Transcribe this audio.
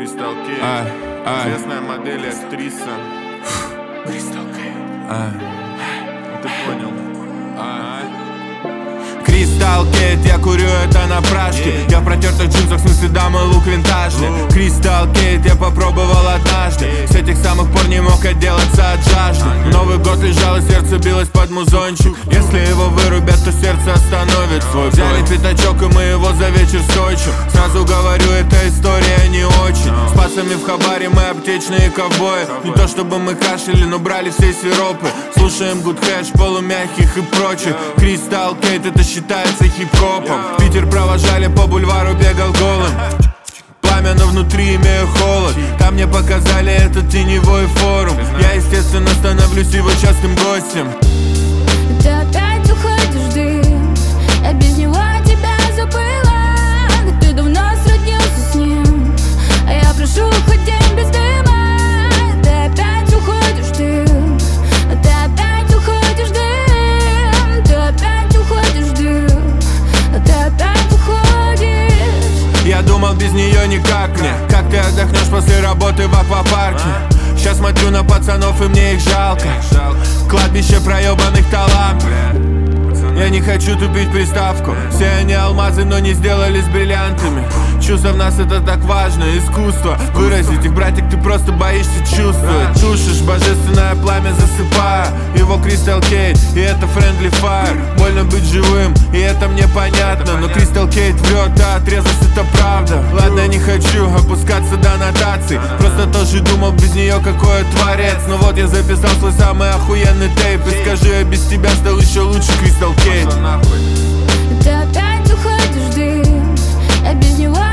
Crystal Кейт, известная модель и актриса. Crystal Кейт. Ты понял? Crystal Кейт, я курю это на прашке. Я в протертых джинсах, в смысле дамы, лук винтажный. Crystal Кейт я попробовал однажды. С этих самых пор не мог отделаться от жажды. Новый год лежал и сердце билось под музончик. Если его вырубят, то сердце остановит свой. Взяли пятачок и мы его за вечер стойчим. Сразу говорю, эта история не очень. С пацами в хабаре мы аптечные ковбои. Не то чтобы мы кашляли, но брали все сиропы. Слушаем good hash, полумягких и прочих. Crystal Кейт это считается хип-хопом. Питер провожали по бульвару, бегал голым. Пламя, но внутри имею холод. Там мне показали этот теневой форум. Я, естественно, становлюсь его частым гостем. Ты опять уходишь, дым. Я без него тебя забыла. Но ты давно сроднился с ним. А я прошу хоть день без дыма. Ты опять уходишь, дым. Ты опять уходишь, дым. Ты опять уходишь, дым. Ты опять уходишь. Я думал, без нее никак мне. Как ты отдохнешь после работы в аквапарке? Сейчас смотрю на пацанов и мне их жалко. Кладбище проебанных талантов. Я не хочу тупить приставку. Все они алмазы, но не сделали с бриллиантами. Чувства в нас это так важно, искусство. Выразить их, братик, ты просто боишься чувствовать. Тушишь божественное пламя, засыпая его Crystal Кейт, и это friendly fire. Больно быть живым, и это мне понятно. Но Crystal Кейт врет, а отрезать это правда. Ладно, не хочу опускаться до нотаций. Просто тоже думал, без нее какой творец. Но вот я записал свой самый охуенный тейп. И скажи, я без тебя стал еще лучше, Crystal Кейт. Ты опять уходишь, дым. Я без него